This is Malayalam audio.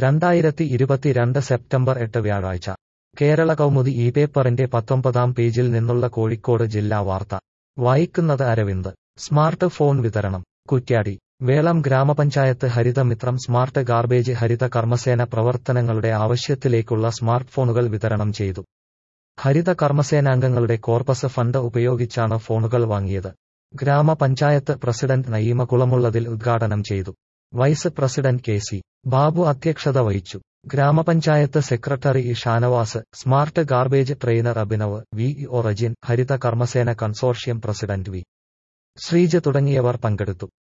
2022 സെപ്റ്റംബർ 8 വ്യാഴാഴ്ച കേരള കൗമുദി ഈ പേപ്പറിന്റെ 19-ാം പേജിൽ നിന്നുള്ള കോഴിക്കോട് ജില്ലാ വാർത്ത വായിക്കുന്നത് അരവിന്ദ്. സ്മാർട്ട് ഫോൺ വിതരണം കുറ്റ്യാടി. വേളം ഗ്രാമപഞ്ചായത്ത് ഹരിതമിത്രം സ്മാർട്ട് ഗാർബേജ് ഹരിത കർമ്മസേന പ്രവർത്തനങ്ങളുടെ ആവശ്യത്തിലേക്കുള്ള സ്മാർട്ട് ഫോണുകൾ വിതരണം ചെയ്തു. ഹരിത കർമ്മസേനാംഗങ്ങളുടെ കോർപ്പസ് ഫണ്ട് ഉപയോഗിച്ചാണ് ഫോണുകൾ വാങ്ങിയത്. ഗ്രാമപഞ്ചായത്ത് പ്രസിഡന്റ് നയീമ കുളമുള്ളതിൽ ഉദ്ഘാടനം ചെയ്തു. Vice president K C. ബാബു അധ്യക്ഷത വഹിച്ചു. ഗ്രാമപഞ്ചായത്ത് secretary E Shanavas, smart garbage trainer Abhinav, VEO Rajin, Haritha Karmasena consortium president V. Sreeja തുടങ്ങിയവർ പങ്കെടുത്തു.